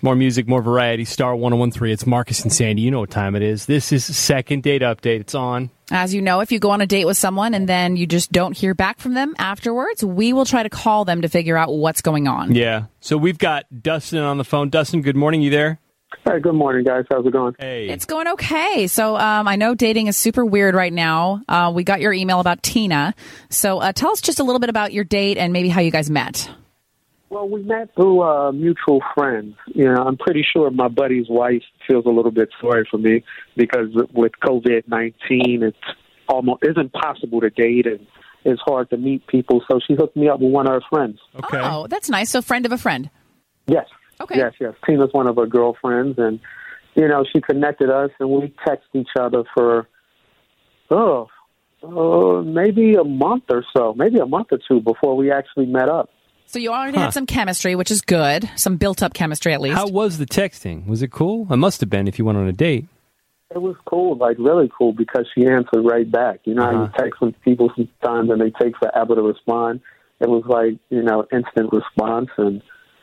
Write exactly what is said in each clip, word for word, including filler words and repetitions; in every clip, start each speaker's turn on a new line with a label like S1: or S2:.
S1: More music, more variety. Star one oh one three. It's Marcus and Sandy. You know what time it is. This is Second Date Update. It's on.
S2: As you know, if you go on a date with someone and then you just don't hear back from them afterwards, we will try to call them to figure out what's going on.
S1: Yeah. So we've got Dustin on the phone. Dustin, good morning. You there?
S3: Hi, good morning, guys. How's it going?
S1: Hey.
S2: It's going okay. So um, I know dating is super weird right now. Uh, we got your email about Tina. So uh, tell us just a little bit about your date and maybe how you guys met.
S3: Well, we met through uh, mutual friends. You know, I'm pretty sure my buddy's wife feels a little bit sorry for me because with COVID nineteen, it's almost it's impossible to date and it's hard to meet people. So she hooked me up with one of her friends.
S1: Okay.
S2: Oh, that's nice. So friend of a friend.
S3: Yes.
S2: Okay.
S3: Yes, yes. Tina's one of her girlfriends, and you know, she connected us, and we text each other for oh, uh, maybe a month or so, maybe a month or two before we actually met up.
S2: So you already
S1: Huh.
S2: had some chemistry, which is good. Some built-up chemistry, at least.
S1: How was the texting? Was it cool? It must have been if you went on a date.
S3: It was cool, like really cool, because she answered right back. You know how
S1: Uh-huh.
S3: you text with people sometimes and they take forever to respond? It was like, you know, instant response. And,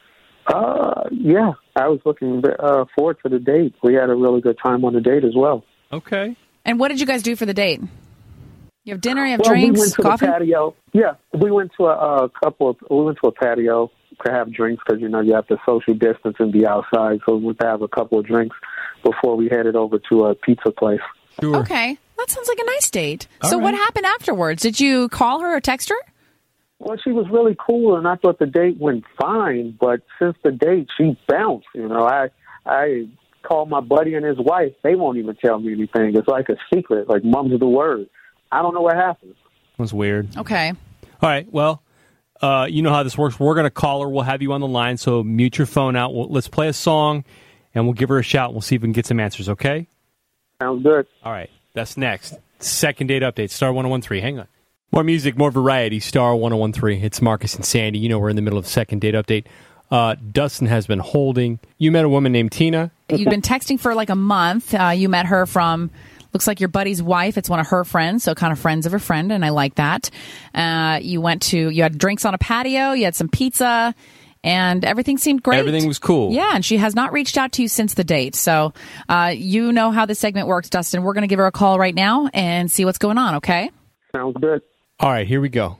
S3: uh, yeah, I was looking uh, forward to the date. We had a really good time on the date as well.
S1: Okay.
S2: And what did you guys do for the date? You have dinner, you have
S3: well,
S2: drinks,
S3: we went to
S2: coffee?
S3: the patio. Yeah, we went to a, a couple of, we went to a patio to have drinks because, you know, you have to social distance and be outside. So we went to have a couple of drinks before we headed over to a pizza place.
S1: Sure.
S2: Okay. That sounds like a nice date.
S1: All
S2: so what
S1: right.
S2: happened afterwards? Did you call her or text her?
S3: Well, she was really cool, and I thought the date went fine. But since the date, she bounced. You know, I I called my buddy and his wife. They won't even tell me anything. It's like a secret, like mum's the word. I don't know what happened.
S1: That's weird.
S2: Okay.
S1: All right. Well, uh, you know how this works. We're going to call her. We'll have you on the line. So mute your phone out. We'll, let's play a song, and we'll give her a shout. We'll see if we can get some answers, okay?
S3: Sounds good.
S1: All right. That's next. Second Date Update. Star one oh one three. Hang on. More music, more variety. Star one oh one three. It's Marcus and Sandy. You know we're in the middle of Second Date Update. Uh, Dustin has been holding. You met a woman named Tina.
S2: You've been texting for like a month. Uh, you met her from, looks like your buddy's wife. It's one of her friends, so kind of friends of a friend, and I like that. Uh, you went to, you had drinks on a patio, you had some pizza, and everything seemed great.
S1: Everything was cool.
S2: Yeah, and she has not reached out to you since the date. So uh, you know how this segment works, Dustin. We're going to give her a call right now and see what's going on, okay?
S3: Sounds good.
S1: All right, here we go.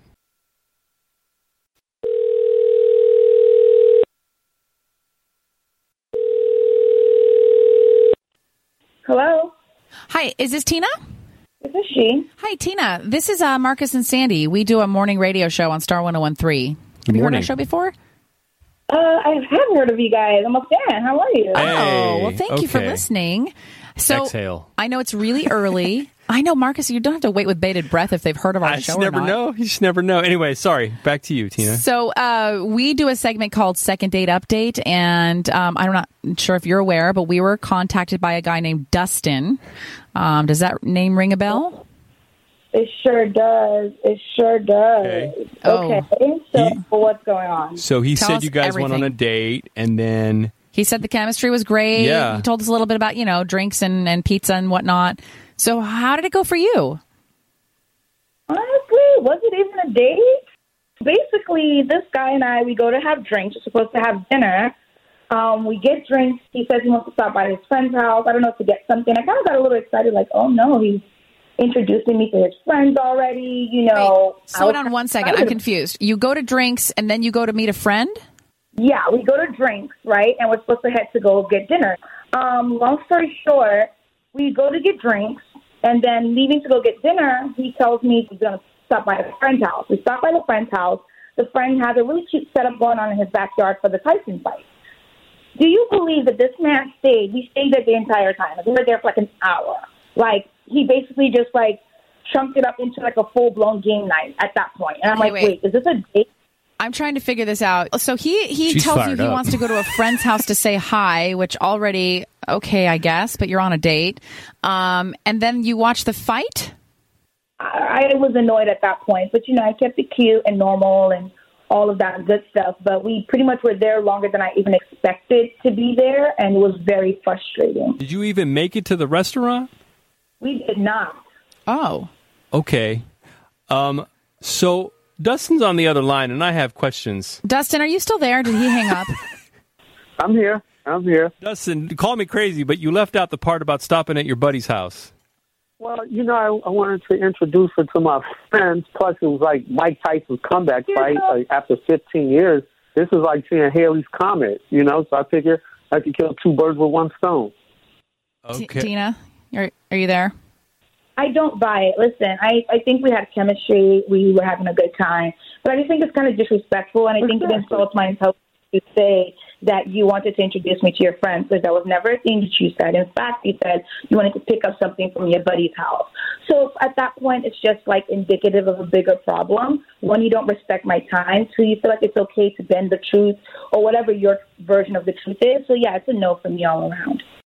S4: Hello,
S2: Hi, is this Tina?
S4: this is she.
S2: Hi, Tina. This is uh, Marcus and Sandy. We do a morning radio show on Star one oh one three. Have you heard
S1: morning.
S2: our show before?
S4: Uh, I have heard of you guys. I'm a fan. How are you?
S1: Hey,
S2: Oh, well, thank you for
S1: okay.
S2: listening. So
S1: Exhale.
S2: I know it's really early. I know, Marcus, you don't have to wait with bated breath if they've heard of our
S1: I
S2: show
S1: just
S2: or
S1: never
S2: not.
S1: know. You just never know. Anyway, sorry. Back to you, Tina.
S2: So uh, we do a segment called Second Date Update, and um, I'm not sure if you're aware, but we were contacted by a guy named Dustin. Um, does that name ring a bell?
S4: It sure does. It sure does.
S1: Okay.
S2: Oh.
S4: Okay. So
S1: He-
S4: what's going on?
S1: So he
S2: Tell
S1: said
S2: us
S1: you guys went on
S2: everything.
S1: a date, and then
S2: He said the chemistry was great.
S1: Yeah.
S2: He told us a little bit about, you know, drinks and, and pizza and whatnot. So how did it go for you?
S4: Honestly, was it even a date? Basically, this guy and I, we go to have drinks. We're supposed to have dinner. Um, we get drinks. He says he wants to stop by his friend's house. I don't know, to get something. I kind of got a little excited, like, oh, no, he's introducing me to his friends already, you know.
S2: Wait,
S4: I
S2: slow
S4: was
S2: down one second. I'm
S4: excited.
S2: confused. You go to drinks and then you go to meet a friend?
S4: Yeah, we go to drinks, right? And we're supposed to head to go get dinner. Um, long story short, we go to get drinks, and then leaving to go get dinner, he tells me he's going to stop by a friend's house. We stop by the friend's house. The friend has a really cute setup going on in his backyard for the Tyson fight. Do you believe that this man stayed? We stayed there the entire time. Like, we were there for like an hour. Like, he basically just like chunked it up into like a full-blown game night at that point. And I'm
S2: Okay,
S4: like,
S2: wait.
S4: wait, is this a date?
S2: I'm trying to figure this out. So he, he
S1: She's
S2: tells you
S1: fired
S2: he
S1: up.
S2: wants to go to a friend's house to say hi, which already, okay, I guess, but you're on a date. Um, and then you watch the fight?
S4: I, I was annoyed at that point, but you know, I kept it cute and normal and all of that good stuff. But we pretty much were there longer than I even expected to be there, and it was very frustrating.
S1: did you even make it to the restaurant?
S4: We did not.
S2: Oh.
S1: Okay. Um. So Dustin's on the other line, and I have questions.
S2: Dustin, are you still there? Did he hang up?
S3: I'm here. I'm here.
S1: Dustin, call me crazy, but you left out the part about stopping at your buddy's house.
S3: Well, you know, I, I wanted to introduce her to my friends. Plus, it was like Mike Tyson's comeback fight like, after fifteen years. This is like seeing Haley's Comet, you know, so I figure I could kill two birds with one stone.
S1: Okay.
S2: T- Tina, are, are you there?
S4: I don't buy it. Listen, I, I think we had chemistry. We were having a good time. But I just think it's kind of disrespectful, and I think it insults my intelligence to say that you wanted to introduce me to your friends, because that was never a thing that you said. In fact, you said you wanted to pick up something from your buddy's house. So at that point, it's just like indicative of a bigger problem. One, you don't respect my time. Two, you feel like it's okay to bend the truth or whatever your version of the truth is. So yeah, it's a no from me all around.